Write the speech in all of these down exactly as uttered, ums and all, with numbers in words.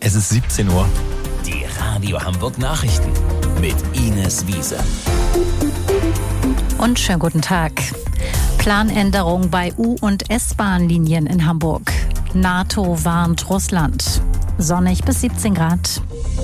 Es ist siebzehn Uhr. Die Radio Hamburg Nachrichten mit Ines Wiese. Und schönen guten Tag. Planänderung bei U- und S-Bahn-Linien in Hamburg. NATO warnt Russland. Sonnig bis siebzehn Grad.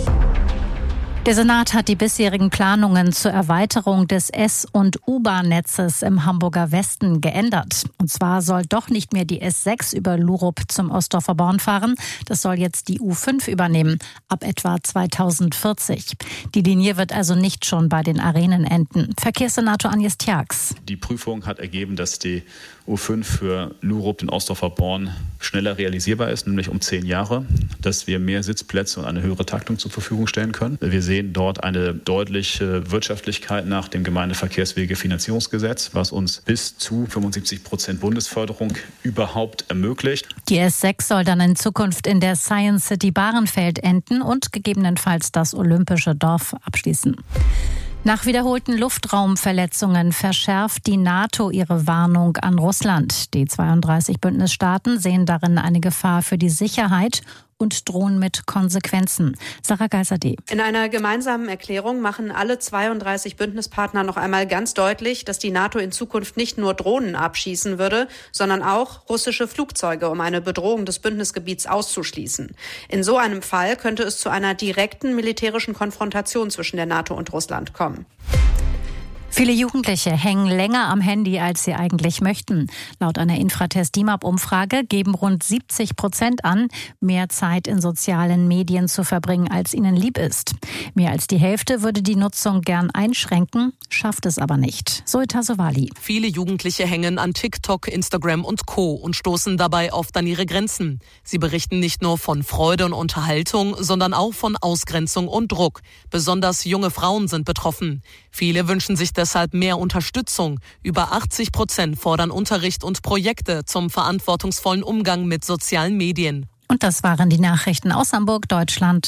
Der Senat hat die bisherigen Planungen zur Erweiterung des S- und U-Bahn-Netzes im Hamburger Westen geändert. Und zwar soll doch nicht mehr die S sechs über Lurup zum Ostdorfer Born fahren. Das soll jetzt die U fünf übernehmen, ab etwa zweitausendvierzig. Die Linie wird also nicht schon bei den Arenen enden. Verkehrssenator Agnes Tjax. Die Prüfung hat ergeben, dass die U fünf für Lurup, den Ostdorfer Born, schneller realisierbar ist, nämlich um zehn Jahre, dass wir mehr Sitzplätze und eine höhere Taktung zur Verfügung stellen können. Wir sehen dort eine deutliche Wirtschaftlichkeit nach dem Gemeindeverkehrswegefinanzierungsgesetz, was uns bis zu fünfundsiebzig Prozent Bundesförderung überhaupt ermöglicht. Die S sechs soll dann in Zukunft in der Science City Bahrenfeld enden und gegebenenfalls das Olympische Dorf abschließen. Nach wiederholten Luftraumverletzungen verschärft die NATO ihre Warnung an Russland. Die zweiunddreißig Bündnisstaaten sehen darin eine Gefahr für die Sicherheit und drohen mit Konsequenzen. Sarah Geiser-D. In einer gemeinsamen Erklärung machen alle zweiunddreißig Bündnispartner noch einmal ganz deutlich, dass die NATO in Zukunft nicht nur Drohnen abschießen würde, sondern auch russische Flugzeuge, um eine Bedrohung des Bündnisgebiets auszuschließen. In so einem Fall könnte es zu einer direkten militärischen Konfrontation zwischen der NATO und Russland kommen. Viele Jugendliche hängen länger am Handy, als sie eigentlich möchten. Laut einer Infratest-D I M A P-Umfrage geben rund siebzig Prozent an, mehr Zeit in sozialen Medien zu verbringen, als ihnen lieb ist. Mehr als die Hälfte würde die Nutzung gern einschränken, schafft es aber nicht. Zoe Tassovali. Viele Jugendliche hängen an TikTok, Instagram und Co. und stoßen dabei oft an ihre Grenzen. Sie berichten nicht nur von Freude und Unterhaltung, sondern auch von Ausgrenzung und Druck. Besonders junge Frauen sind betroffen. Viele wünschen sich deshalb mehr Unterstützung. Über achtzig Prozent fordern Unterricht und Projekte zum verantwortungsvollen Umgang mit sozialen Medien. Und das waren die Nachrichten aus Hamburg, Deutschland